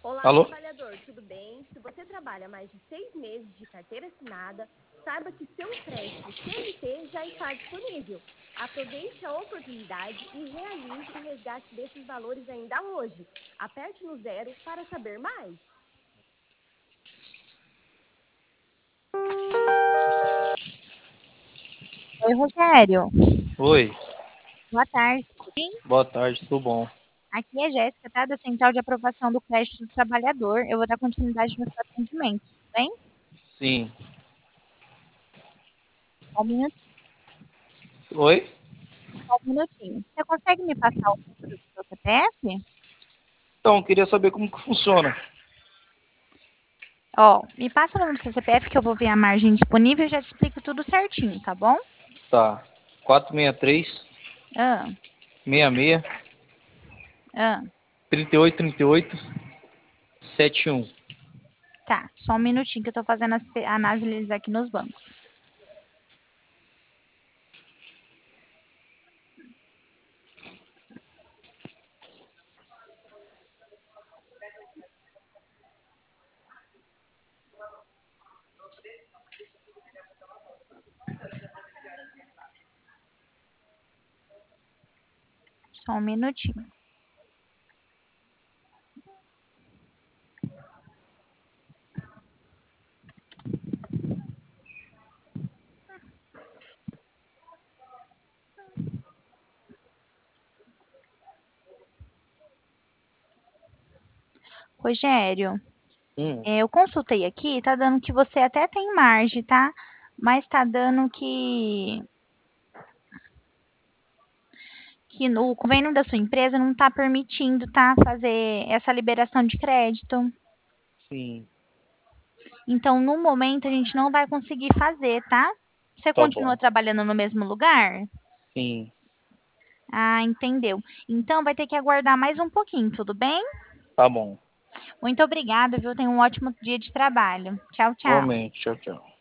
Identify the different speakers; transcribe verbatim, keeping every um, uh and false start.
Speaker 1: Olá,
Speaker 2: Alô?
Speaker 1: trabalhador, tudo bem? Se você trabalha mais de seis meses de carteira assinada, saiba que seu empréstimo C L T já está disponível. Aproveite a oportunidade e realize o resgate desses valores ainda hoje. Aperte no zero para saber mais.
Speaker 3: Oi, Rogério.
Speaker 2: Oi,
Speaker 3: Boa tarde, tudo bem?
Speaker 2: boa tarde, tudo bom?
Speaker 3: Aqui é Jéssica, tá? Da Central de Aprovação do Crédito do Trabalhador. Eu vou dar continuidade no seu atendimento, tudo bem?
Speaker 2: Sim.
Speaker 3: Só um minutinho,
Speaker 2: Oi?
Speaker 3: só um minutinho. Você consegue me passar o número do seu C P F?
Speaker 2: Então, queria saber como que funciona.
Speaker 3: Ó, me passa o número do seu C P F que eu vou ver a margem disponível e já te explico tudo certinho, tá bom?
Speaker 2: Tá. quatro seis três,
Speaker 3: Ah,
Speaker 2: seis seis,
Speaker 3: ah,
Speaker 2: três oito três oito, sete um.
Speaker 3: tá. Só um minutinho que eu tô fazendo as pe- análises aqui nos bancos. Só um minutinho. Rogério,
Speaker 2: Hum,
Speaker 3: é, eu consultei aqui, tá dando que você até tem margem, tá? Mas tá dando que, que no- o convênio da sua empresa não tá permitindo, tá? Fazer essa liberação de crédito.
Speaker 2: sim.
Speaker 3: Então, no momento, a gente não vai conseguir fazer, tá? Você
Speaker 2: Tá
Speaker 3: continua
Speaker 2: bom.
Speaker 3: trabalhando no mesmo lugar?
Speaker 2: Sim.
Speaker 3: Ah, entendeu. Então, vai ter que aguardar mais um pouquinho, tudo bem?
Speaker 2: Tá bom.
Speaker 3: Muito obrigada, viu? Tenha um ótimo dia de trabalho. Tchau, tchau.
Speaker 2: Igualmente. Tchau, tchau.